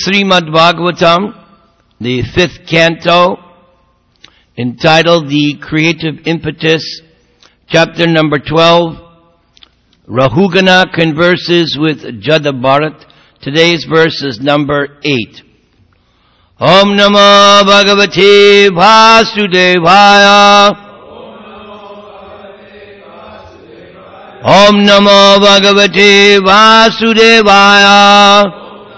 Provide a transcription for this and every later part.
Srimad Bhagavatam, the 5th canto, entitled The Creative Impetus, chapter number 12, Rahugana converses with Jada Bharat. Today's verse is number 8. Om Namo Bhagavate Vasudevaya. Om Namo Bhagavate Vasudevaya.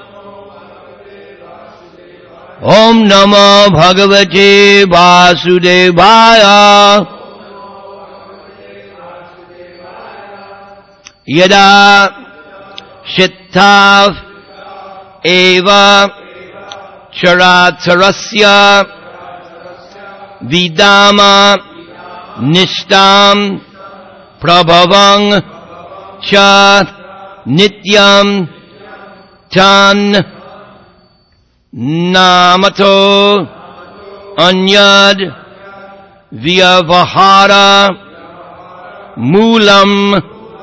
Om Namo Bhagavate Vasudevaya. Yada Shittav Eva Charatarasya Vidama Nishtam Prabhavang Cha Nityam Tan Namato Anyad Vyavahara Moolam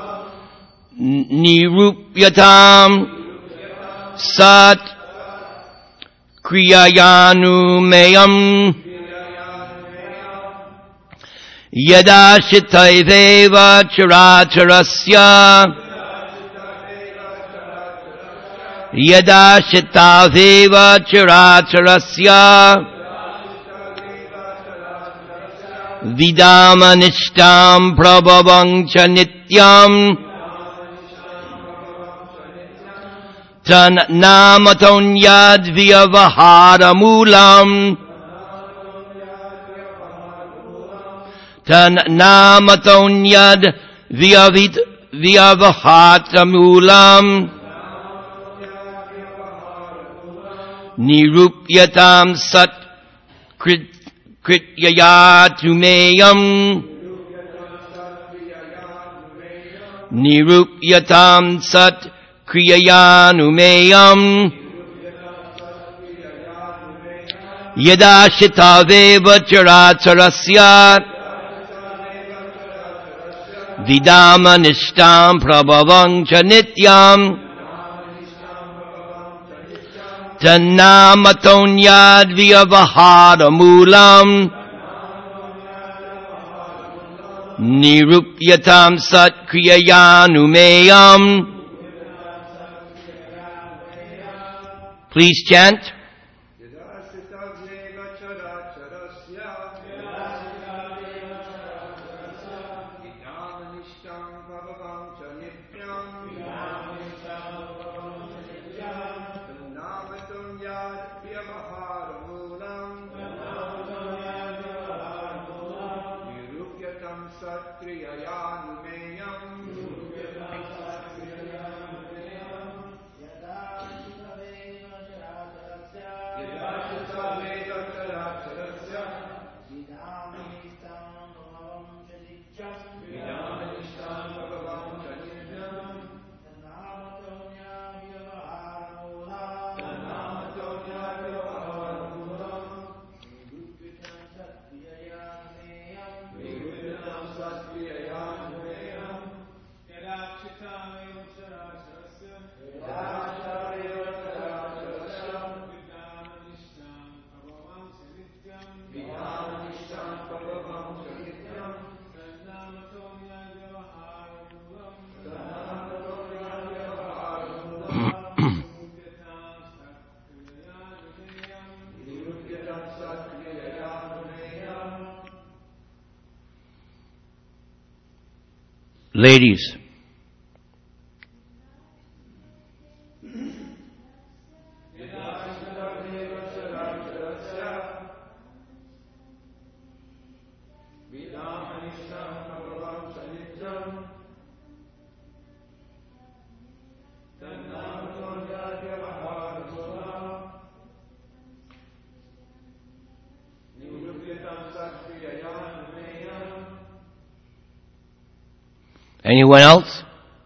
Nirupyatam Sat Kriyayanumeyam Yada Shitaiveva Charatarasya Yada Shitaveva Charatarasya Vidama Nishtam Prabhavang Cha Nityam Tan Namatonyad Vyavahara Moolam Tan Namatonyad Vyavahara Moolam Nirupyatam Sat Krityayatumeyam Nirupyatam Sat Kriyayanumeyam Yada Shitaveva Charatarasya Vidama Nishtam Prabhavang Cha Nityam Tanamatonyad Vyavahara Moolam Nirupyatam Sat Kriyayanumeyam. Please chant. Ladies, anyone else?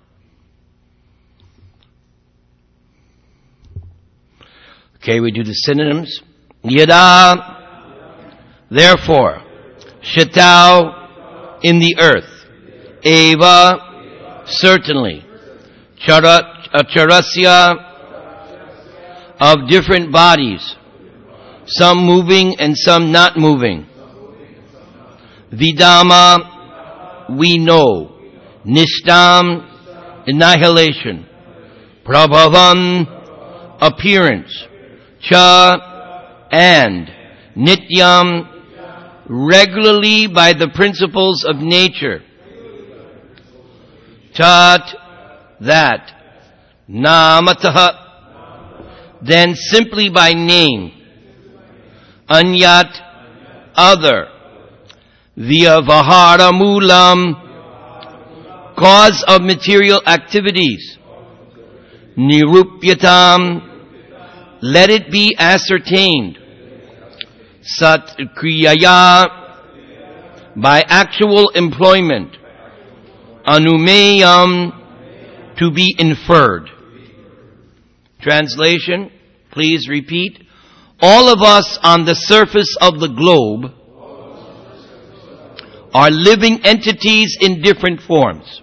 Okay, we do the synonyms. Yada, therefore, Shitau, in the earth. Eva, certainly. Charasya, of different bodies, some moving and some not moving. Vidama, we know. Nishtam, annihilation. Prabhavam, appearance. Cha, and. Nityam, regularly by the principles of nature. Tat, that. Namataha, then simply by name. Anyat, other. Vyavahara moolam, cause of material activities. Nirupyatam, let it be ascertained. Sat kriyaya, by actual employment. Anumeyam, to be inferred. Translation, please repeat. All of us on the surface of the globe are living entities in different forms.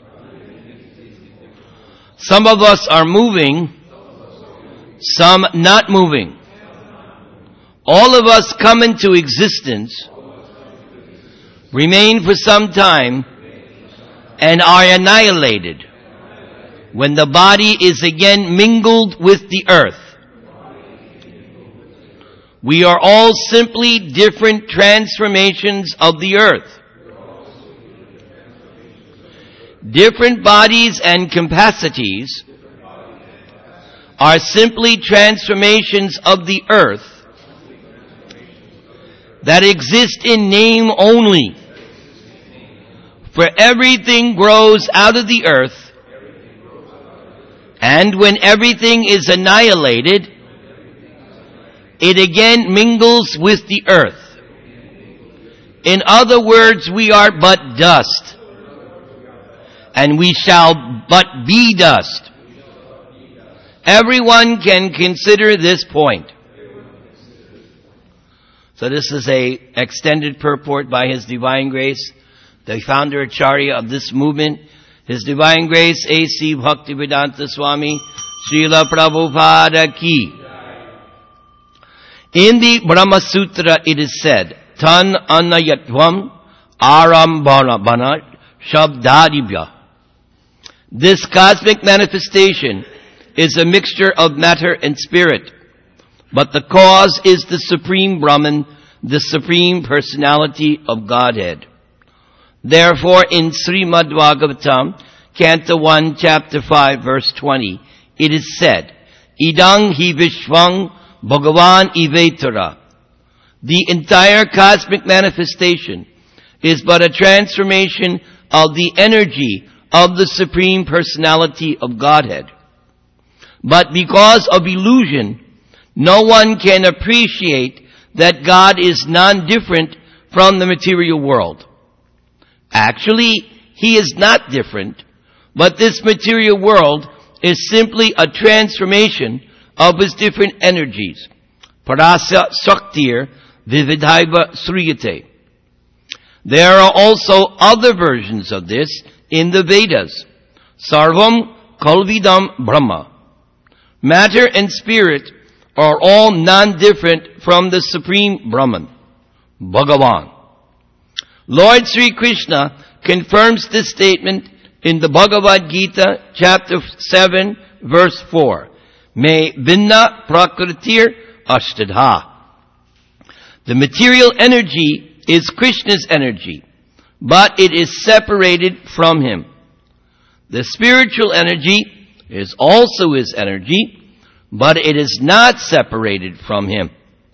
Some of us are moving, some not moving. All of us come into existence, remain for some time, and are annihilated when the body is again mingled with the earth. We are all simply different transformations of the earth. Different bodies and capacities are simply transformations of the earth that exist in name only. For everything grows out of the earth, and when everything is annihilated, it again mingles with the earth. In other words, we are but dust, and we shall but be dust. Everyone can consider this point. So this is a extended purport by His Divine Grace, the founder Acharya of this movement, His Divine Grace A.C. Bhaktivedanta Swami, Srila Prabhupada Ki. In the Brahma Sutra it is said, Tan Anayatvam Arambana Shabdadibhya. This cosmic manifestation is a mixture of matter and spirit, but the cause is the Supreme Brahman, the Supreme Personality of Godhead. Therefore, in Srimad Bhagavatam, Canto 1, Chapter 5, Verse 20, it is said, Idang hi Vishwang Bhagavan Ivetara. The entire cosmic manifestation is but a transformation of the energy of the Supreme Personality of Godhead. But because of illusion, no one can appreciate that God is non-different from the material world. Actually, He is not different, but this material world is simply a transformation of His different energies. Parasya Shaktir Vividhaiva Sriyate. There are also other versions of this in the Vedas. Sarvam Kalvidam Brahma. Matter and spirit are all non-different from the Supreme Brahman, Bhagavan. Lord Sri Krishna confirms this statement in the Bhagavad Gita, chapter 7, verse 4. Me vinna prakritir ashtadha. The material energy is Krishna's energy, but it is separated from Him. The spiritual energy is also His energy, but it is not separated from Him.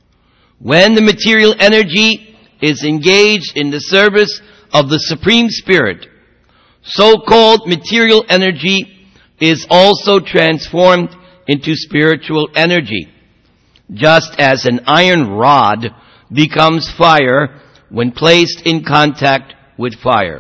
When the material energy is engaged in the service of the Supreme Spirit, so-called material energy is also transformed into spiritual energy, just as an iron rod becomes fire when placed in contact with fire.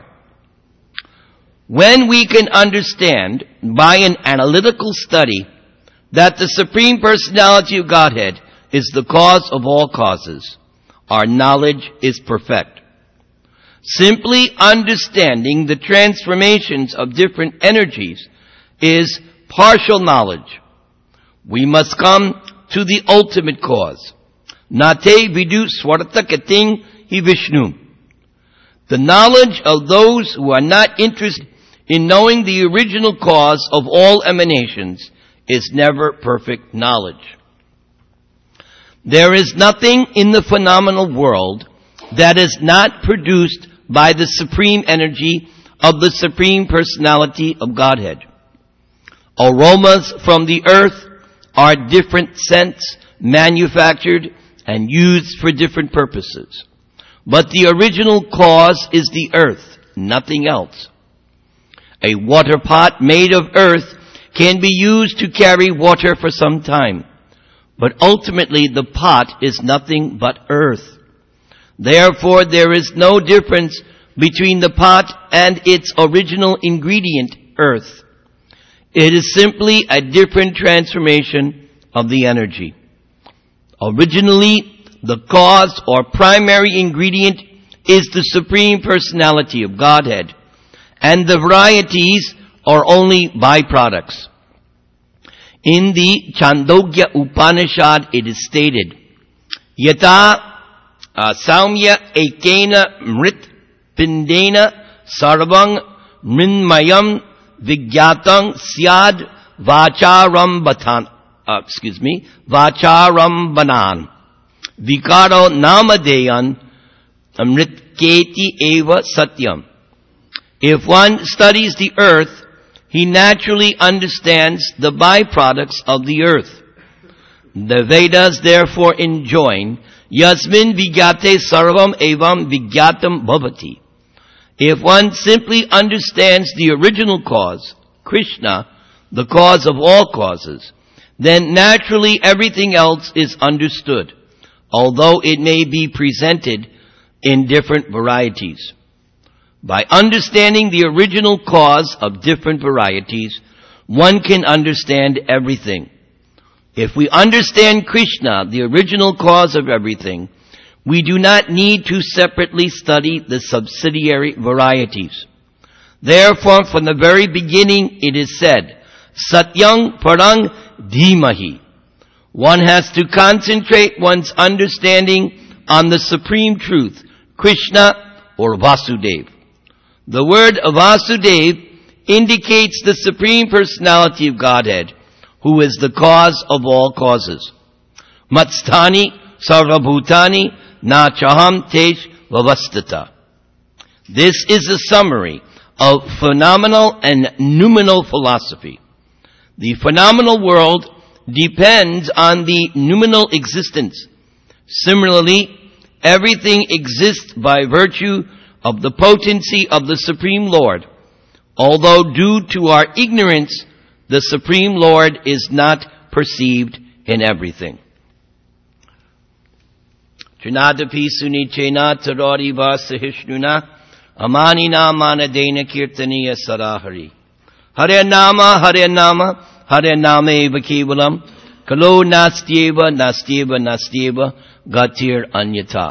When we can understand by an analytical study that the Supreme Personality of Godhead is the cause of all causes, our knowledge is perfect. Simply understanding the transformations of different energies is partial knowledge. We must come to the ultimate cause. Nate vidu swarta kating hi Vishnu. The knowledge of those who are not interested in knowing the original cause of all emanations is never perfect knowledge. There is nothing in the phenomenal world that is not produced by the supreme energy of the Supreme Personality of Godhead. Aromas from the earth are different scents manufactured and used for different purposes. But the original cause is the earth, nothing else. A water pot made of earth can be used to carry water for some time, but ultimately the pot is nothing but earth. Therefore, there is no difference between the pot and its original ingredient, earth. It is simply a different transformation of the energy. Originally, the cause or primary ingredient is the Supreme Personality of Godhead, and the varieties are only byproducts. In the Chandogya Upanishad, it is stated, Yata Saumya Ekena Mrit Pindena Sarvang Mrinmayam Vigyatang Syad Vacharambanan Vikaro Namadeyan Amritketi Eva Satyam. If one studies the earth, he naturally understands the byproducts of the earth. The Vedas therefore enjoin Yasmin Vigyate Sarvam Evam Vigyatam Bhavati. If one simply understands the original cause, Krishna, the cause of all causes, then naturally everything else is understood, although it may be presented in different varieties. By understanding the original cause of different varieties, one can understand everything. If we understand Krishna, the original cause of everything, we do not need to separately study the subsidiary varieties. Therefore, from the very beginning, it is said, Satyang Parang Dhimahi. One has to concentrate one's understanding on the supreme truth, Krishna or Vasudev. The word Vasudev indicates the Supreme Personality of Godhead, who is the cause of all causes. Matstani Sarvabhutani Na Chaham Tej Vavastata. This is a summary of phenomenal and noumenal philosophy. The phenomenal world depends on the noumenal existence. Similarly, everything exists by virtue of the potency of the Supreme Lord. Although due to our ignorance, the Supreme Lord is not perceived in everything. Trinadapi sunichena tarori vasahishnuna amanina manadena kirtaniya sarahari. Hare nama eva kevalam kalo nastyeva gatir anyata.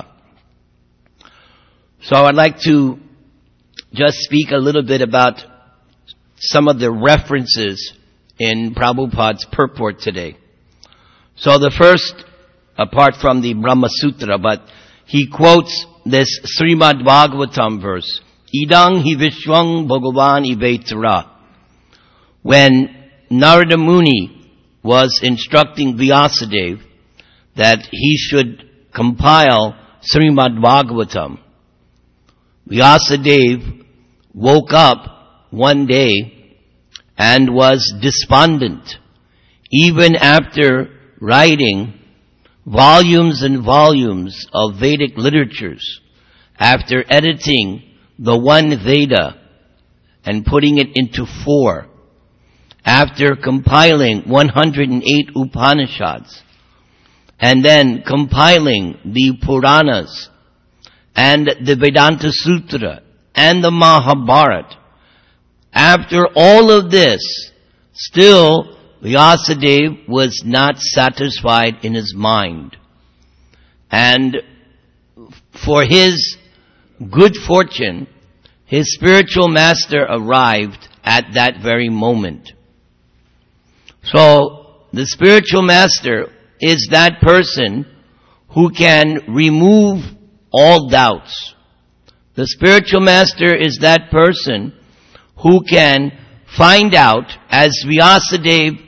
So I'd like to just speak a little bit about some of the references in Prabhupada's purport today. So the first, apart from the Brahma Sutra, but he quotes this Srimad Bhagavatam verse, Idang hi Vishwang Bhagavan Ivetara. When Narada Muni was instructing Vyasadeva that he should compile Srimad Bhagavatam, Vyasadeva woke up one day and was despondent. Even after writing volumes and volumes of Vedic literatures, after editing the one Veda and putting it into 4, after compiling 108 Upanishads, and then compiling the Puranas, and the Vedanta Sutra, and the Mahabharata. After all of this, still Vyasadeva was not satisfied in his mind. And for his good fortune, his spiritual master arrived at that very moment. So the spiritual master is that person who can remove all doubts. The spiritual master is that person who can find out, as Vyasadeva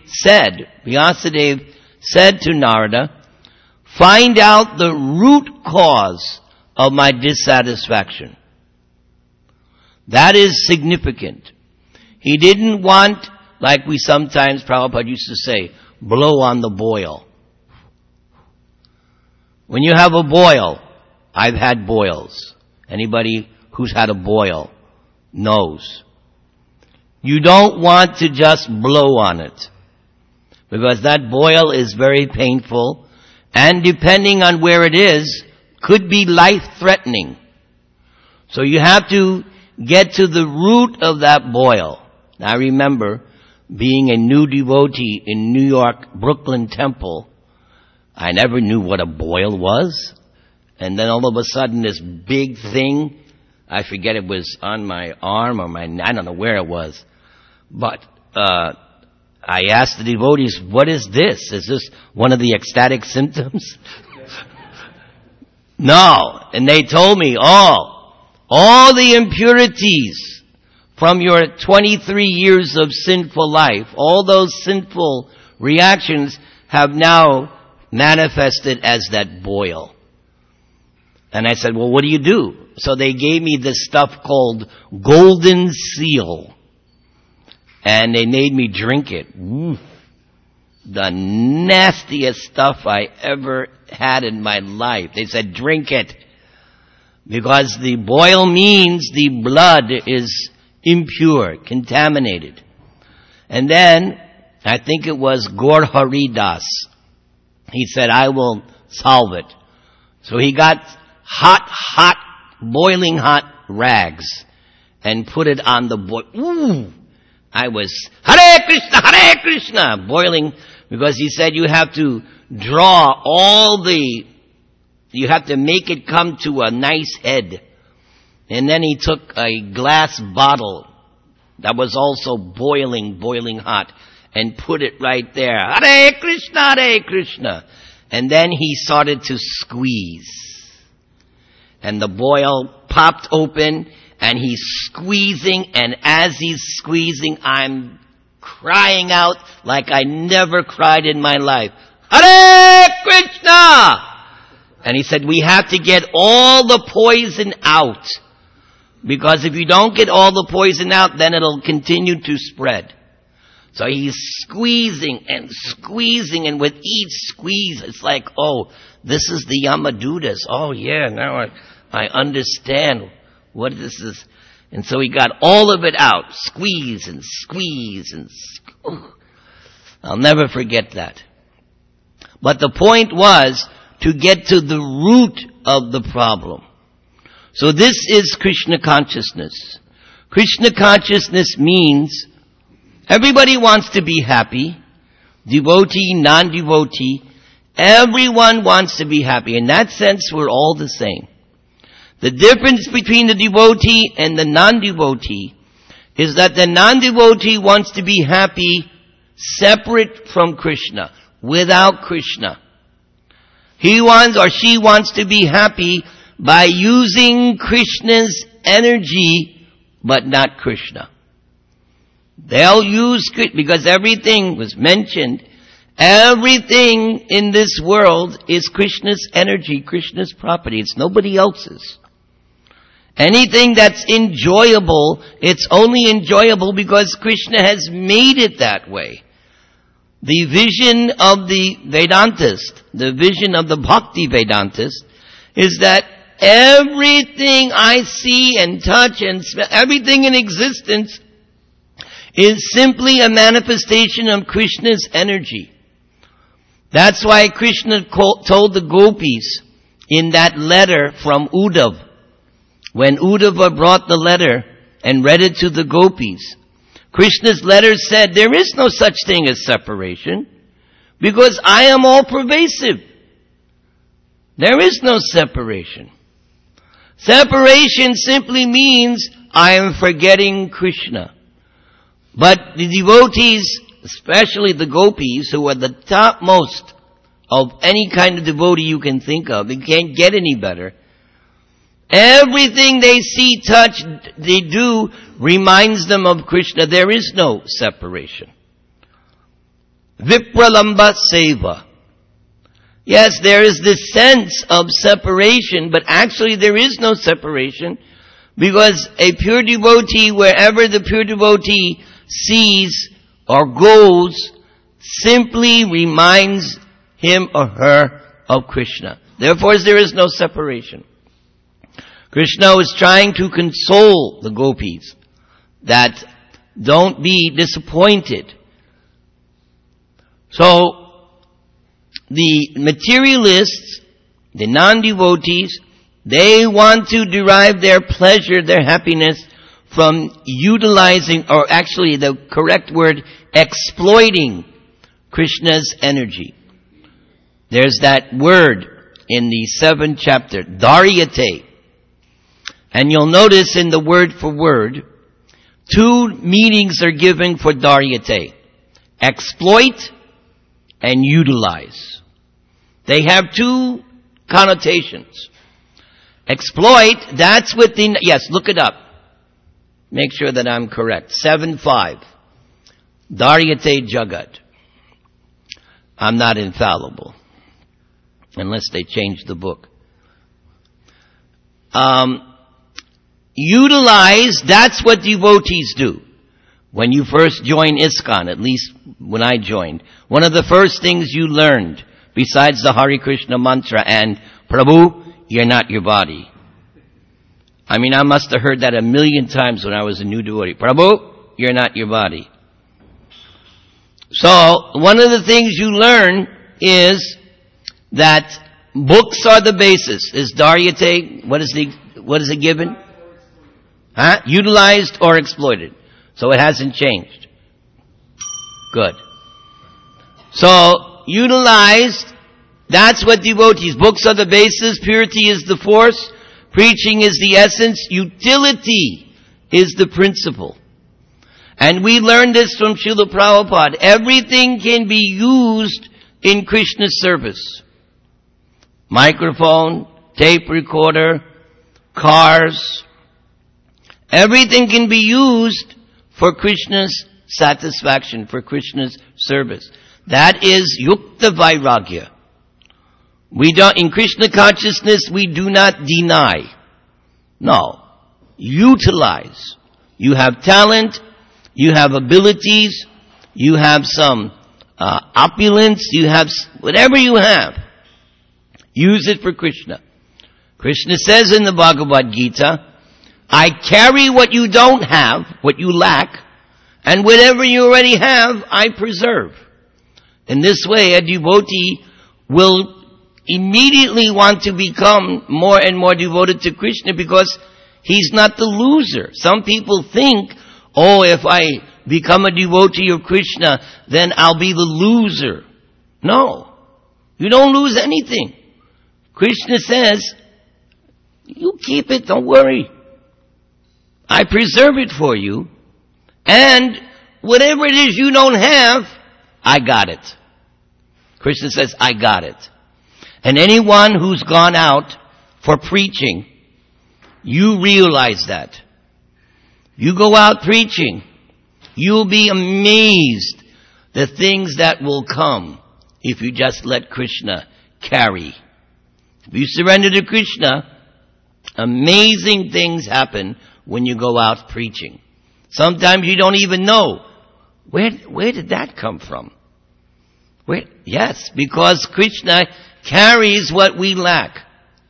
said to Narada, find out the root cause of my dissatisfaction. That is significant. He didn't want, like we sometimes, Prabhupada used to say, blow on the boil. When you have a boil, I've had boils. Anybody who's had a boil knows. You don't want to just blow on it, because that boil is very painful, and depending on where it is, could be life-threatening. So you have to get to the root of that boil. Now, I remember being a new devotee in New York, Brooklyn Temple. I never knew what a boil was. And then all of a sudden this big thing, I forget it was on my arm or I don't know where it was. But I asked the devotees, what is this? Is this one of the ecstatic symptoms? No. And they told me, all the impurities from your 23 years of sinful life, all those sinful reactions have now manifested as that boil. And I said, well, what do you do? So they gave me this stuff called Golden Seal. And they made me drink it. The nastiest stuff I ever had in my life. They said, drink it. Because the boil means the blood is impure, contaminated. And then, I think it was Gaur Hari Das. He said, I will solve it. So he got boiling hot rags and put it on the boil. I was, Hare Krishna, boiling, because he said you have to draw you have to make it come to a nice head. And then he took a glass bottle that was also boiling hot, and put it right there. Hare Krishna, Hare Krishna. And then he started to squeeze. And the boil popped open, and he's squeezing, and as he's squeezing, I'm crying out like I never cried in my life. Hare Krishna! And he said, we have to get all the poison out. Because if you don't get all the poison out, then it'll continue to spread. So he's squeezing, and with each squeeze, it's like, oh, this is the Yamadutas. Oh yeah, now I understand what this is. And so he got all of it out. Squeeze. I'll never forget that. But the point was to get to the root of the problem. So this is Krishna consciousness. Krishna consciousness means everybody wants to be happy. Devotee, non-devotee. Everyone wants to be happy. In that sense, we're all the same. The difference between the devotee and the non-devotee is that the non-devotee wants to be happy separate from Krishna, without Krishna. He wants or she wants to be happy by using Krishna's energy, but not Krishna. They'll use Krishna, because everything was mentioned. Everything in this world is Krishna's energy, Krishna's property. It's nobody else's. Anything that's enjoyable, it's only enjoyable because Krishna has made it that way. The vision of the Vedantist, the vision of the Bhakti Vedantist, is that everything I see and touch and smell, everything in existence is simply a manifestation of Krishna's energy. That's why Krishna told the gopis in that letter from Uddhava, when Uddhava brought the letter and read it to the gopis, Krishna's letter said, there is no such thing as separation, because I am all pervasive. There is no separation. Separation simply means I am forgetting Krishna. But the devotees, especially the gopis, who are the topmost of any kind of devotee you can think of. It can't get any better. Everything they see, touch, they do reminds them of Krishna. There is no separation. Vipralamba seva. Yes, there is this sense of separation, but actually there is no separation, because a pure devotee, wherever the pure devotee sees or goes, simply reminds him or her of Krishna. Therefore, there is no separation. Krishna was trying to console the gopis that don't be disappointed. So, the materialists, the non-devotees, they want to derive their pleasure, their happiness from utilizing, or actually the correct word, exploiting Krishna's energy. There's that word in the 7th chapter, daryate. And you'll notice in the word for word, 2 meanings are given for daryate. Exploit and utilize. They have 2 connotations. Exploit, that's within, yes, look it up. Make sure that I'm correct. 7.5. Daryate Jagat. I'm not infallible. Unless they change the book. Utilize, that's what devotees do. When you first join ISKCON, at least when I joined, one of the first things you learned, besides the Hare Krishna mantra and Prabhu, you're not your body. I mean, I must have heard that 1,000,000 times when I was a new devotee. Prabhu, you're not your body. So, one of the things you learn is that books are the basis. Is daryate, what is it given? Huh? Utilized or exploited. So it hasn't changed. Good. So, utilized, that's what devotees, books are the basis, purity is the force, preaching is the essence, utility is the principle. And we learned this from Srila Prabhupada. Everything can be used in Krishna's service. Microphone, tape recorder, cars. Everything can be used for Krishna's satisfaction, for Krishna's service. That is yukta vairagya. We don't, in Krishna consciousness, we do not deny. No. Utilize. You have talent, you have abilities, you have some opulence, you have whatever you have. Use it for Krishna. Krishna says in the Bhagavad Gita, I carry what you don't have, what you lack, and whatever you already have, I preserve. In this way, a devotee will immediately want to become more and more devoted to Krishna because he's not the loser. Some people think, oh, if I become a devotee of Krishna, then I'll be the loser. No. You don't lose anything. Krishna says, you keep it, don't worry. I preserve it for you. And whatever it is you don't have, I got it. Krishna says, I got it. And anyone who's gone out for preaching, you realize that. You go out preaching, you'll be amazed the things that will come if you just let Krishna carry. If you surrender to Krishna, amazing things happen when you go out preaching. Sometimes you don't even know, where did that come from? Yes, because Krishna carries what we lack.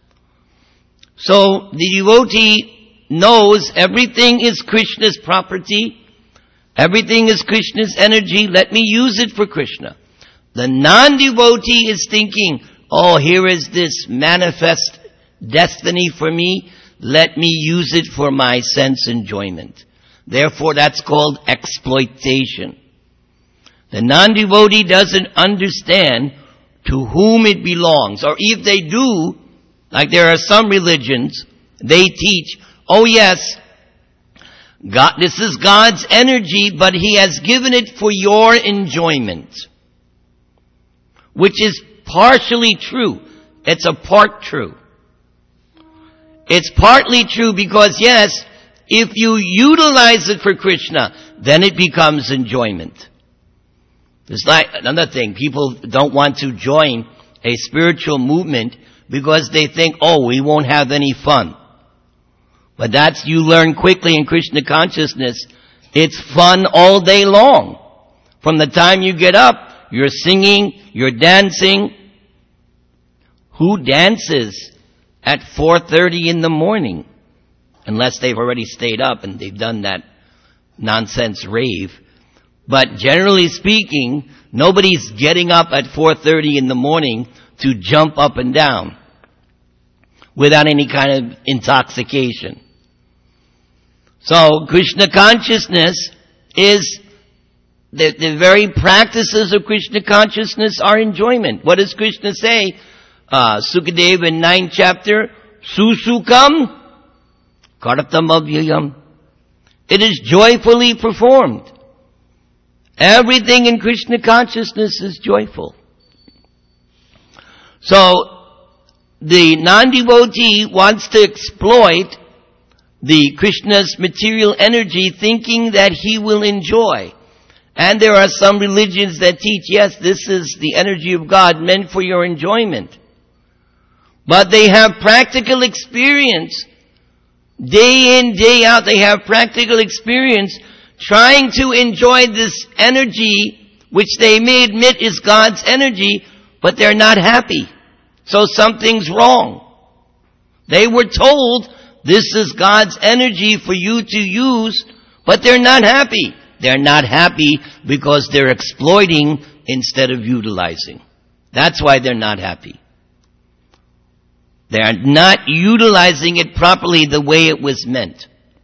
So the devotee knows everything is Krishna's property, everything is Krishna's energy, let me use it for Krishna. The non-devotee is thinking, oh, here is this manifest destiny for me, let me use it for my sense enjoyment. Therefore, that's called exploitation. The non-devotee doesn't understand to whom it belongs. Or if they do, like there are some religions, they teach, oh yes, God, this is God's energy, but He has given it for your enjoyment. Which is partially true. It's a part true. It's partly true because, yes, if you utilize it for Krishna, then it becomes enjoyment. It's like another thing. People don't want to join a spiritual movement because they think, oh, we won't have any fun. But you learn quickly in Krishna consciousness, it's fun all day long. From the time you get up, you're singing, you're dancing. Who dances at 4:30 in the morning? Unless they've already stayed up and they've done that nonsense rave. But generally speaking, nobody's getting up at 4:30 in the morning to jump up and down without any kind of intoxication. So Krishna consciousness is, the very practices of Krishna consciousness are enjoyment. What does Krishna say? Sukadeva in 9th chapter, Susukam Kartam Avyayam. It is joyfully performed. Everything in Krishna consciousness is joyful. So, the non-devotee wants to exploit the Krishna's material energy thinking that he will enjoy. And there are some religions that teach, yes, this is the energy of God meant for your enjoyment. But they have practical experience. Day in, day out, they have practical experience trying to enjoy this energy, which they may admit is God's energy, but they're not happy. So something's wrong. They were told, this is God's energy for you to use, but they're not happy. They're not happy because they're exploiting instead of utilizing. That's why they're not happy. They are not utilizing it properly the way it was meant.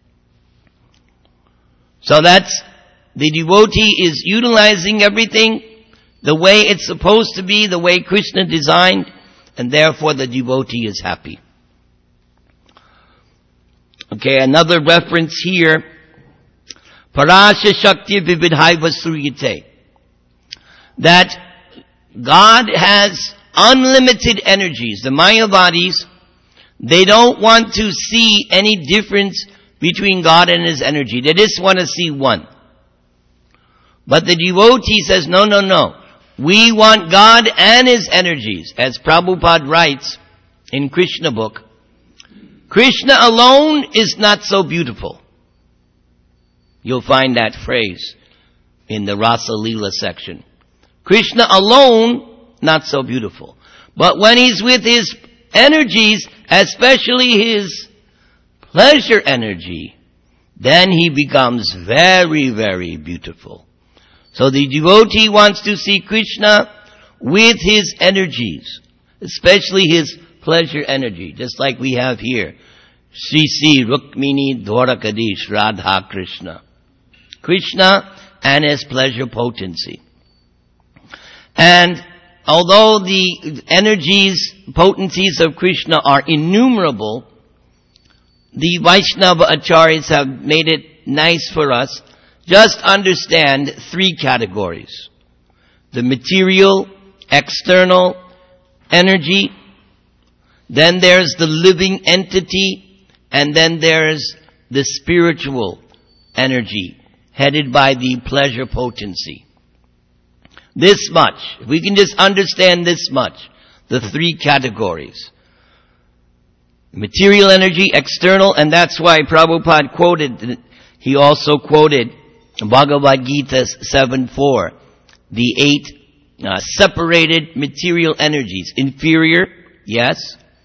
So the devotee is utilizing everything the way it's supposed to be, the way Krishna designed, and therefore the devotee is happy. Okay, another reference here. Parasya Shakti Vividhaiva Suryate. That God has unlimited energies. The Mayavadis, they don't want to see any difference between God and His energy. They just want to see one. But the devotee says, no. We want God and His energies. As Prabhupada writes in Krishna book, Krishna alone is not so beautiful. You'll find that phrase in the Rasa Leela section. Krishna alone, not so beautiful. But when he's with his energies, especially his pleasure energy, then he becomes very, very beautiful. So the devotee wants to see Krishna with his energies, especially his pleasure energy, just like we have here. Sri Sri Rukmini Dwarakadish Radha Krishna. Krishna and his pleasure potency. And although the energies, potencies of Krishna are innumerable, the Vaishnava Acharyas have made it nice for us. Just understand three categories. The material, external energy, then there's the living entity, and then there's the spiritual energy, headed by the pleasure potency. This much, if we can just understand this much, the three categories. Material energy, external, and that's why Prabhupada quoted, he also quoted Bhagavad Gita 7:4, the 8 separated material energies. Inferior, yes.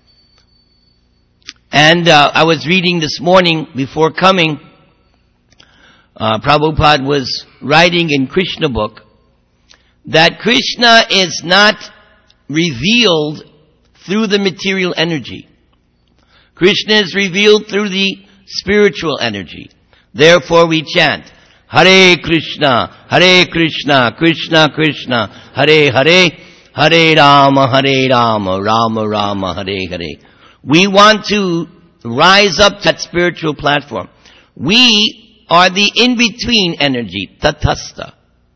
And I was reading this morning before coming, Prabhupada was writing in Krishna book that Krishna is not revealed through the material energy. Krishna is revealed through the spiritual energy. Therefore we chant, Hare Krishna, Krishna Krishna, Hare Hare, Hare Rama, Rama Rama, Hare Hare. We want to rise up to that spiritual platform. We are the in-between energy, tatastha.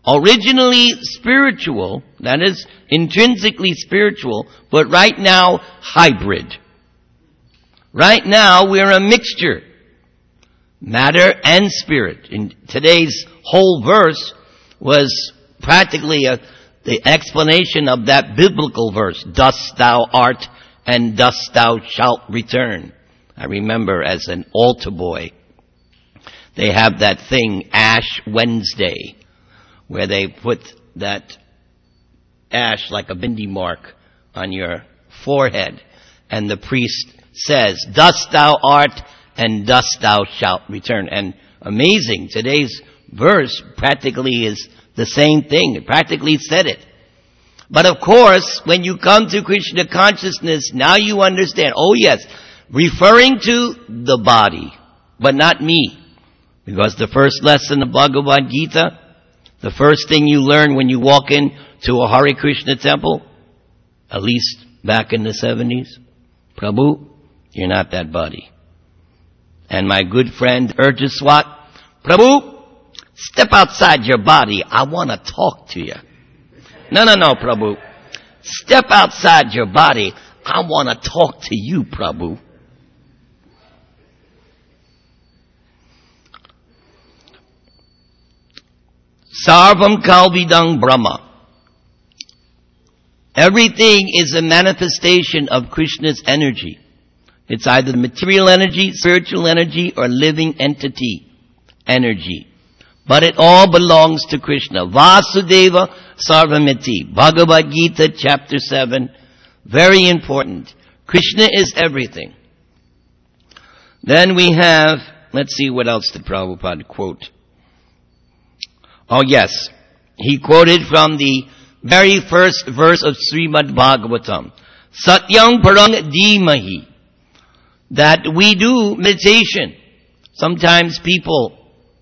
Originally spiritual, that is intrinsically spiritual, but right now hybrid. Right now we're a mixture. Matter and spirit. In today's whole verse was practically the explanation of that biblical verse. Dust thou art and dust thou shalt return. I remember as an altar boy, they have that thing, Ash Wednesday, where they put that ash like a bindi mark on your forehead. And the priest says, dust thou art and dust thou shalt return. And amazing, today's verse practically is the same thing. It practically said it. But of course, when you come to Krishna consciousness, now you understand, oh yes, referring to the body, but not me. Because the first lesson of Bhagavad Gita, the first thing you learn when you walk in to a Hare Krishna temple, at least back in the 70s, Prabhu, you're not that body. And my good friend Urjaswat, Prabhu, step outside your body. I want to talk to you. No, Prabhu. Step outside your body. I want to talk to you, Prabhu. Sarvam Kalvidang Brahma. Everything is a manifestation of Krishna's energy. It's either material energy, spiritual energy, or living entity energy. But it all belongs to Krishna. Vasudeva Sarvamiti. Bhagavad Gita chapter 7. Very important. Krishna is everything. Then we have, let's see what else did Prabhupada quote. Oh yes, he quoted from the very first verse of Srimad Bhagavatam. Satyam parang dhimahi. That we do meditation. Sometimes people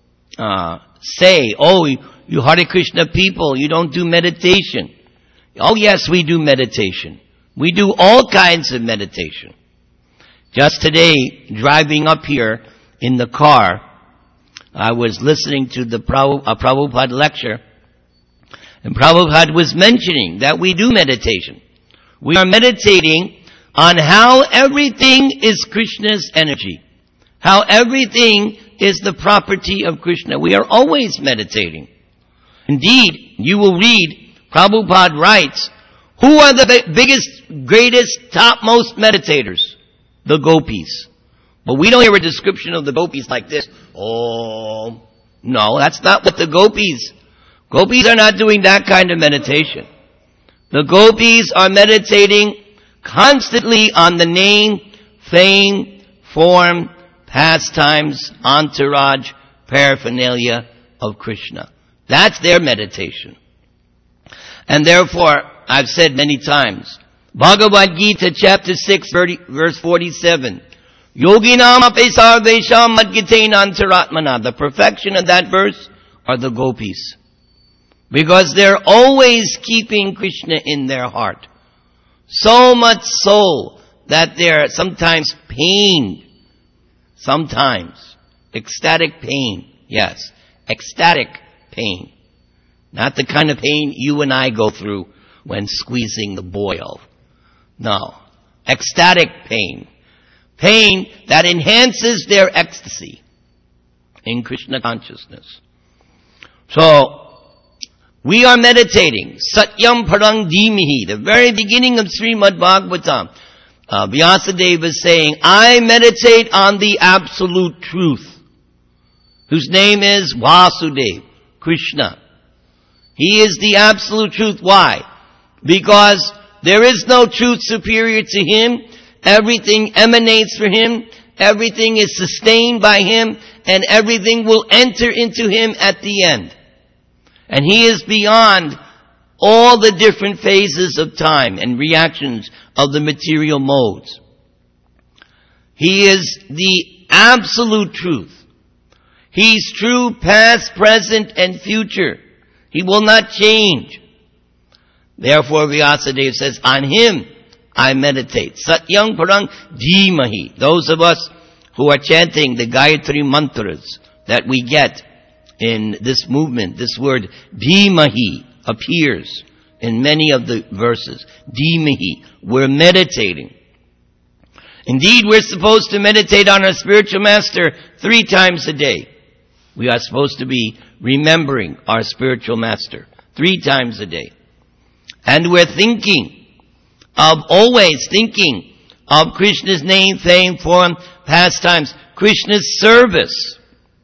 say, oh, you Hare Krishna people, you don't do meditation. Oh yes, we do meditation. We do all kinds of meditation. Just today, driving up here in the car, I was listening to the Prabhupada lecture, and Prabhupada was mentioning that we do meditation. We are meditating on how everything is Krishna's energy. How everything is the property of Krishna. We are always meditating. Indeed, you will read, Prabhupada writes, who are the biggest, greatest, topmost meditators? The gopis. But we don't hear a description of the gopis like this. Oh, no, that's not what the gopis. Gopis are not doing that kind of meditation. The gopis are meditating constantly on the name, fame, form, pastimes, entourage, paraphernalia of Krishna. That's their meditation. And therefore, I've said many times, Bhagavad Gita chapter 6 verse 47, Yoginam api sarvesham madgitein antaratmana. The perfection of that verse are the gopis. Because they're always keeping Krishna in their heart. So much so that they're sometimes pained. Sometimes. Ecstatic pain. Yes. Ecstatic pain. Not the kind of pain you and I go through when squeezing the boil. No. Ecstatic pain. Pain that enhances their ecstasy in Krishna consciousness. So, we are meditating. Satyam parang dhimihi. The very beginning of Srimad Bhagavatam. Vyasadeva is saying, I meditate on the absolute truth. Whose name is Vasudeva, Krishna. He is the absolute truth. Why? Because there is no truth superior to Him. Everything emanates from Him. Everything is sustained by Him. And everything will enter into Him at the end. And He is beyond all the different phases of time and reactions of the material modes. He is the absolute truth. He's true past, present, and future. He will not change. Therefore, Vyasadeva says, on Him I meditate. Satyam parang dhimahi. Those of us who are chanting the Gayatri mantras that we get in this movement, this word dhimahi appears in many of the verses. Dhimahi. We're meditating. Indeed, we're supposed to meditate on our spiritual master 3 times a day. We are supposed to be remembering our spiritual master 3 times a day. And we're always thinking of Krishna's name, fame, form, pastimes, Krishna's service.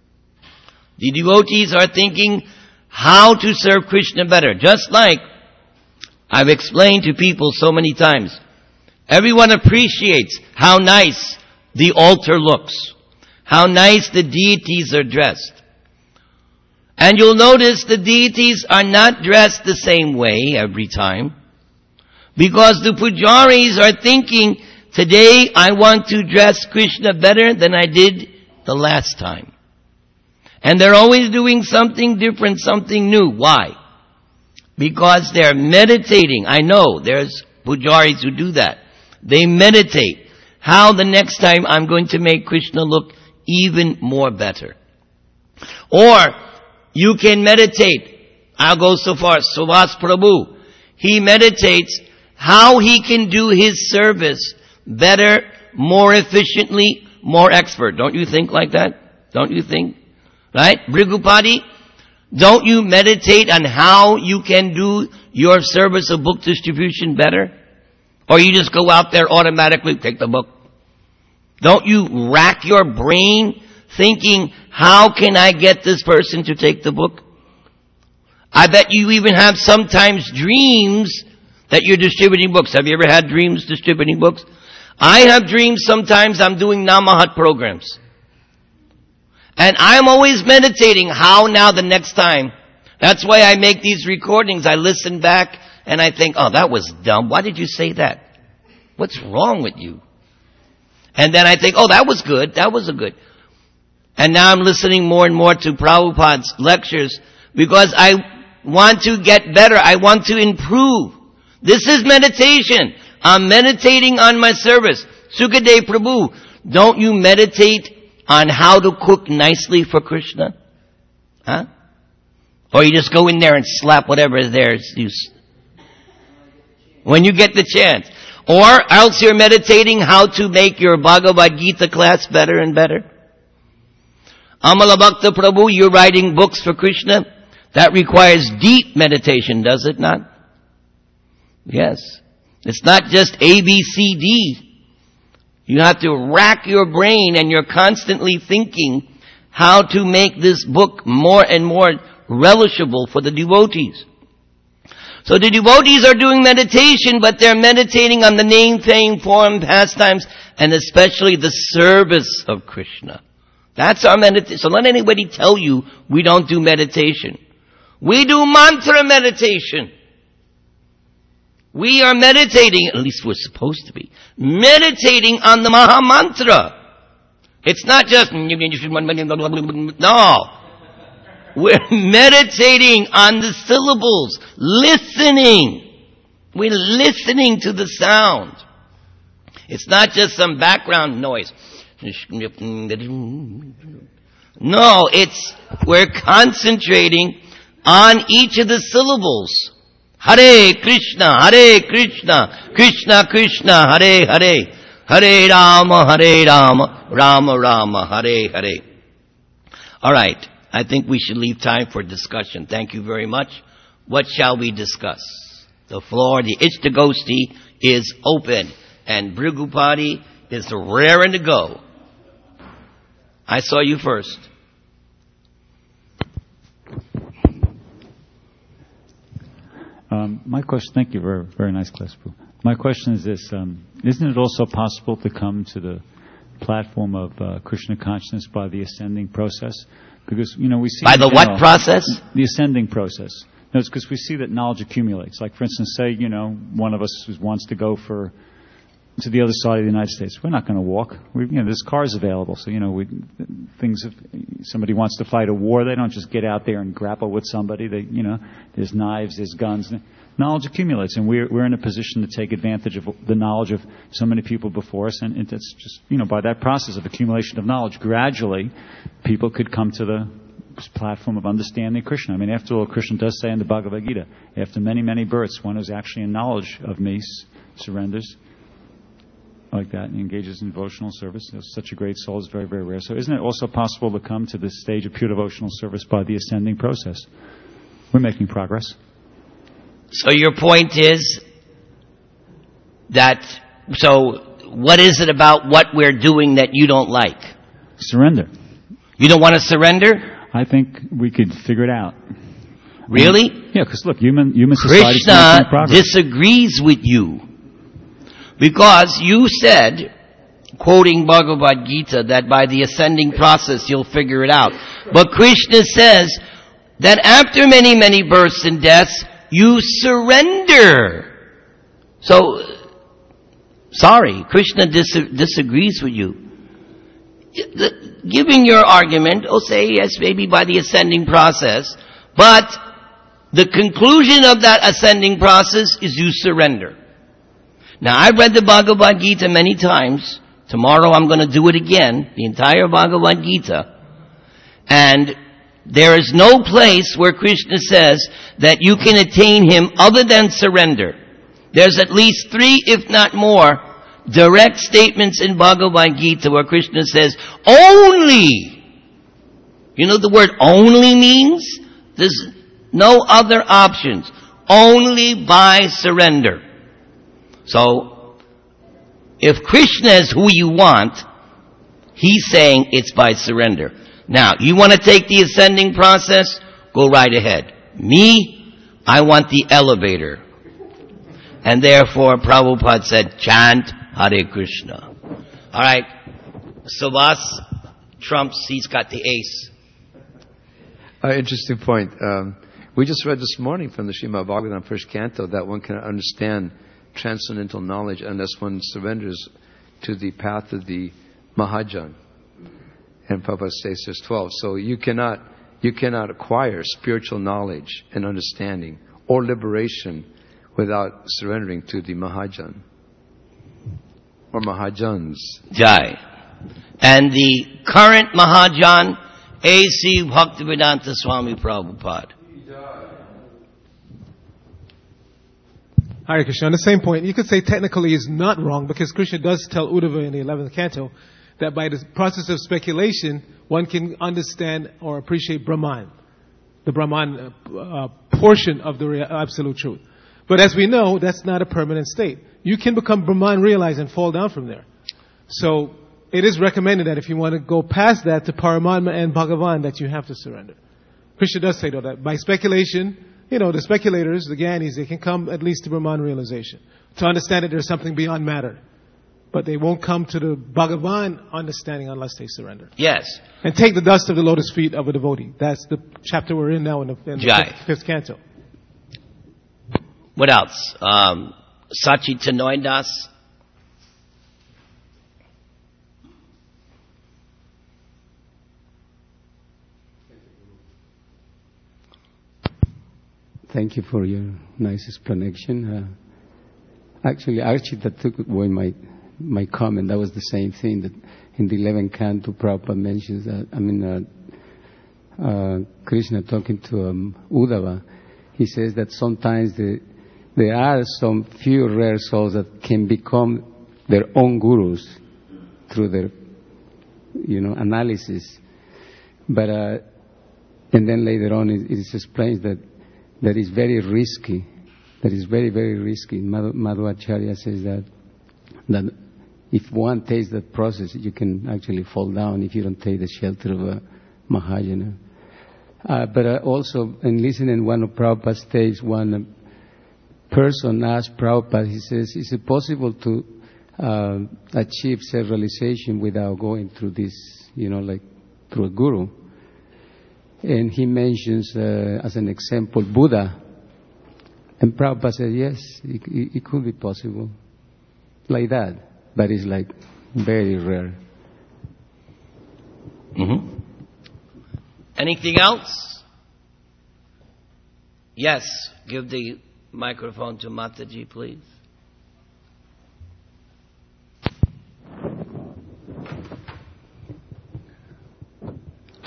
The devotees are thinking how to serve Krishna better. Just like I've explained to people so many times. Everyone appreciates how nice the altar looks, how nice the deities are dressed. And you'll notice the deities are not dressed the same way every time, because the pujaris are thinking, today I want to dress Krishna better than I did the last time. And they're always doing something different, something new. Why? Because they're meditating. I know there's pujaris who do that. They meditate how the next time I'm going to make Krishna look even more better. Or you can meditate. I'll go so far. Subhas Prabhu. He meditates how he can do his service better, more efficiently, more expert. Don't you think like that? Don't you think? Right? Bhrigupati, don't you meditate on how you can do your service of book distribution better? Or you just go out there automatically, take the book? Don't you rack your brain thinking, how can I get this person to take the book? I bet you even have sometimes dreams that you're distributing books. Have you ever had dreams distributing books? I have dreams sometimes I'm doing Namahat programs. And I'm always meditating how now the next time. That's why I make these recordings. I listen back and I think, oh, that was dumb. Why did you say that? What's wrong with you? And then I think, oh, that was good. That was a good. And now I'm listening more and more to Prabhupada's lectures because I want to get better. I want to improve. This is meditation. I'm meditating on my service. Sukadev Prabhu, don't you meditate on how to cook nicely for Krishna? Huh? Or you just go in there and slap whatever is there when you get the chance. Or else you're meditating how to make your Bhagavad Gita class better and better. Amala Bhakta Prabhu, you're writing books for Krishna. That requires deep meditation, does it not? Yes. It's not just A, B, C, D. You have to rack your brain and you're constantly thinking how to make this book more and more relishable for the devotees. So the devotees are doing meditation, but they're meditating on the name, fame, form, pastimes, and especially the service of Krishna. That's our meditation. So don't let anybody tell you we don't do meditation. We do mantra meditation. We are meditating, at least we're supposed to be, meditating on the Maha Mantra. It's not just, no. We're meditating on the syllables, listening. We're listening to the sound. It's not just some background noise. No, we're concentrating on each of the syllables. Hare Krishna, Krishna Krishna, Hare Hare, Hare Rama, Rama Rama, Hare Hare. All right, I think we should leave time for discussion. Thank you very much. What shall we discuss? The floor, the Ishtagosti is open, and Bhrigupati is raring to go. I saw you first. My question, thank you, very, very nice class. My question is this, isn't it also possible to come to the platform of Krishna consciousness by the ascending process? Because, we see... By the what process? The ascending process. No, it's because we see that knowledge accumulates. Like, for instance, say, one of us wants to go to the other side of the United States. We're not going to walk. There's cars available. So, somebody wants to fight a war, they don't just get out there and grapple with somebody. There's knives, there's guns. Knowledge accumulates, and we're in a position to take advantage of the knowledge of so many people before us. And it's just, by that process of accumulation of knowledge, gradually, people could come to the platform of understanding Krishna. I mean, after all, Krishna does say in the Bhagavad Gita, after many, many births, one who's actually in knowledge of me surrenders like that and engages in devotional service. Such a great soul is very, very rare. So isn't it also possible to come to this stage of pure devotional service by the ascending process? We're making progress. So your point is that, so what is it about what we're doing that you don't like? Surrender. You don't want to surrender? I think we could figure it out. Really? Yeah, because look, human society is making progress. Krishna disagrees with you. Because you said, quoting Bhagavad Gita, that by the ascending process you'll figure it out. But Krishna says that after many, many births and deaths, you surrender. So, sorry, Krishna disagrees with you. Giving your argument, say yes, maybe by the ascending process, but the conclusion of that ascending process is you surrender. Now, I've read the Bhagavad Gita many times. Tomorrow I'm going to do it again, the entire Bhagavad Gita. And there is no place where Krishna says that you can attain Him other than surrender. There's at least 3, if not more, direct statements in Bhagavad Gita where Krishna says, only. You know the word only means? There's no other options. Only by surrender. So, if Krishna is who you want, He's saying it's by surrender. Now, you want to take the ascending process? Go right ahead. Me, I want the elevator. And therefore, Prabhupada said, chant Hare Krishna. Alright, Subhas trumps, he's got the ace. Interesting point. We just read this morning from the Srimad Bhagavatam, first canto, that one cannot understand transcendental knowledge unless one surrenders to the path of the Mahajan. And Prabhupada states there's 12. So you cannot acquire spiritual knowledge and understanding or liberation without surrendering to the Mahajan or Mahajans. Jai. And the current Mahajan, A.C. Bhaktivedanta Swami Prabhupada. Hare Krishna. On the same point, you could say technically is not wrong because Krishna does tell Uddhava in the 11th canto that by the process of speculation, one can understand or appreciate Brahman, the Brahman portion of the absolute truth. But as we know, that's not a permanent state. You can become Brahman realized and fall down from there. So it is recommended that if you want to go past that to Paramatma and Bhagavan, that you have to surrender. Krishna does say though that by speculation, the speculators, the Gyanis, they can come at least to Brahman realization. To understand that there's something beyond matter. But they won't come to the Bhagavan understanding unless they surrender. Yes. And take the dust of the lotus feet of a devotee. That's the chapter we're in now in the fifth canto. What else? Sachitanoy Das. Thank you for your nice explanation. Actually, Archita took away my comment. That was the same thing that in the 11th canto, Prabhupada mentions that, Krishna talking to Uddhava, he says that sometimes there are some few rare souls that can become their own gurus through their, analysis. But, and then later on it is explained that is very risky. That is very, very risky. Madhvacharya says that if one takes that process, you can actually fall down if you don't take the shelter of a Mahajana. But also, in listening one of Prabhupada's tapes, one person asked Prabhupada, he says, is it possible to achieve self-realization without going through this, like through a guru? And he mentions, as an example, Buddha. And Prabhupada said, yes, it could be possible. Like that. But it's like very rare. Mm-hmm. Anything else? Yes. Give the microphone to Mataji, please.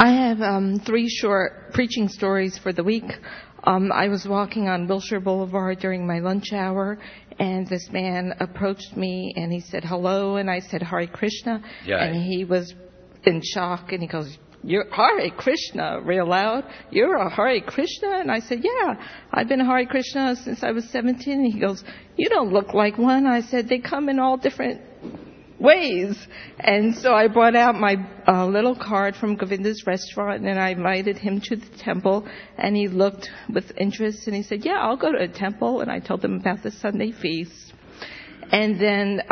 I have 3 short preaching stories for the week. I was walking on Wilshire Boulevard during my lunch hour, and this man approached me, and he said hello, and I said Hare Krishna, and he was in shock, and he goes, "You're Hare Krishna," real loud. "You're a Hare Krishna?" And I said, "Yeah, I've been a Hare Krishna since I was 17. And he goes, "You don't look like one." I said, "They come in all different ways." And so I brought out my little card from Govinda's restaurant, and I invited him to the temple, and he looked with interest, and he said, "Yeah, I'll go to a temple." And I told him about the Sunday feast. And then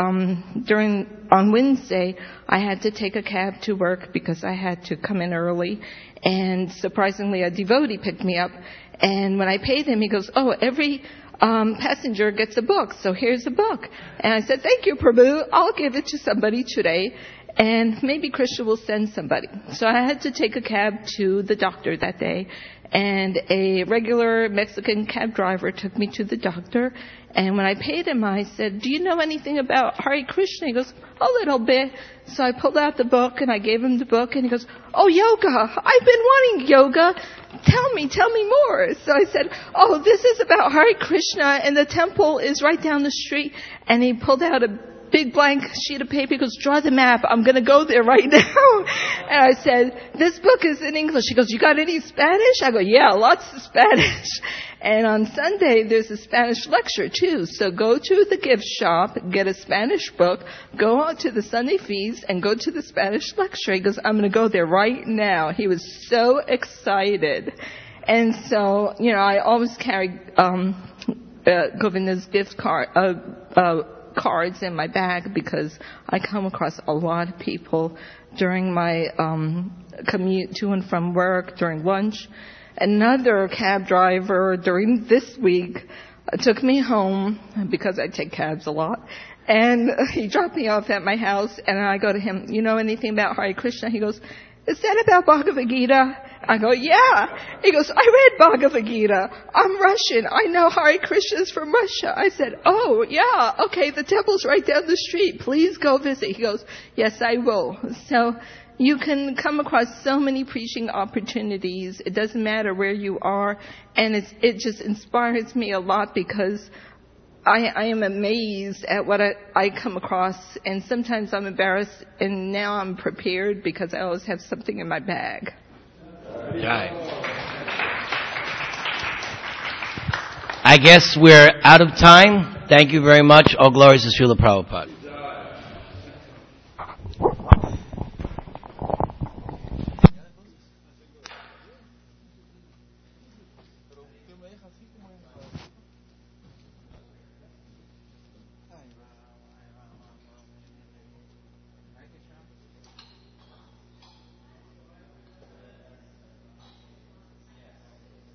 on Wednesday, I had to take a cab to work because I had to come in early. And surprisingly, a devotee picked me up. And when I paid him, he goes, "Oh, every passenger gets a book, so here's a book." And I said, "Thank you, Prabhu. I'll give it to somebody today, and maybe Krishna will send somebody." So I had to take a cab to the doctor that day, and a regular Mexican cab driver took me to the doctor. And when I paid him, I said, "Do you know anything about Hare Krishna?" He goes, "A little bit." So I pulled out the book, and I gave him the book, and he goes, "Oh, yoga. I've been wanting yoga. Tell me more." So I said, "Oh, this is about Hare Krishna, and the temple is right down the street." And he pulled out a big blank sheet of paper. He goes, "Draw the map. I'm going to go there right now." And I said, "This book is in English." He goes, "You got any Spanish?" I go, "Yeah, lots of Spanish." And on Sunday, there's a Spanish lecture, too. So go to the gift shop, get a Spanish book, go out to the Sunday feast, and go to the Spanish lecture. He goes, "I'm going to go there right now." He was so excited. And so, I always carry Govinda's gift cards in my bag because I come across a lot of people during my commute to and from work, during lunch. Another cab driver during this week took me home because I take cabs a lot, and he dropped me off at my house, and I go to him, "You know anything about Hare Krishna?" He goes, "Is that about Bhagavad Gita?" I go, "Yeah." He goes, "I read Bhagavad Gita. I'm Russian. I know Hare Krishna's from Russia." I said, "Oh, yeah, okay, the temple's right down the street. Please go visit." He goes, "Yes, I will." So you can come across so many preaching opportunities. It doesn't matter where you are, and it just inspires me a lot because I am amazed at what I come across, and sometimes I'm embarrassed, and now I'm prepared because I always have something in my bag. Right. I guess we're out of time. Thank you very much. All glories to Srila Prabhupada.